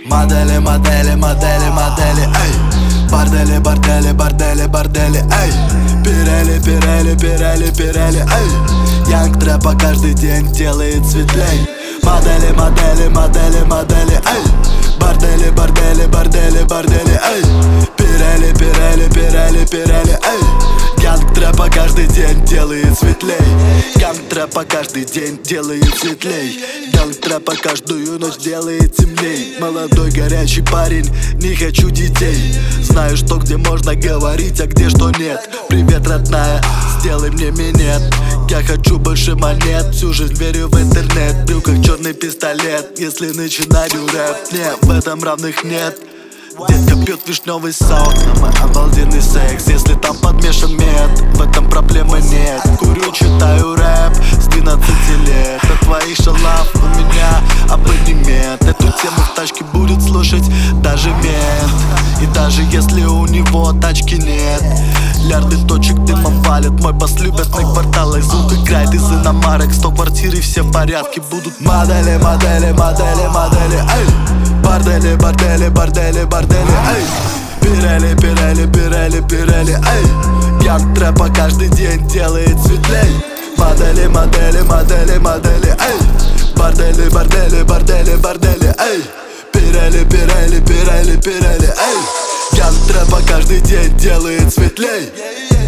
Модели, модели, модели, модели, эй. Бордели, бордели, бордели, бордели, эй. Пирели, пирели, пирели, пирели, эй. Янг трэпа каждый день делает светлей. Модели, модели, модели, модели, эй. Бордели, бордели, бордели, бордели, эй. Пирели, пирели, пирели, пирели, эй. Ганг трэпа каждый день делает светлей. Ганг трэпа каждый день делает светлей. Ганг трэпа каждую ночь делает темней. Молодой горячий парень, не хочу детей. Знаю, что где можно говорить, а где что нет. Привет, родная, сделай мне минет. Я хочу больше монет, всю жизнь верю в интернет. В брюках черный пистолет, если начинаю рэп. Не, в этом равных нет. Детка пьет вишневый сок, на мой обалденный секс. Если там подмешан мед, в этом проблемы нет. Курю, читаю рэп с 12 лет. От твоих шалав у меня абонемент. Эту тему в тачке будет слушать даже мент. И даже если у него тачки нет, лярды точек дымом валят. Мой бас любят на кварталах, звук играет из иномарок. 100 квартир и все в порядке будут. Модели, модели, модели, модели, эй. Бордели, бордели, бордели, бордели, эй. Пирели, пирели, пирели, пирели, эй. Янг трэпа каждый день делает светлей. Модели, модели, модели, модели, эй. Бордели, бордели, бордели, бордели, эй. Пирели, пирели, пирели, пирели, эй. Янг трэпа каждый день делает светлей.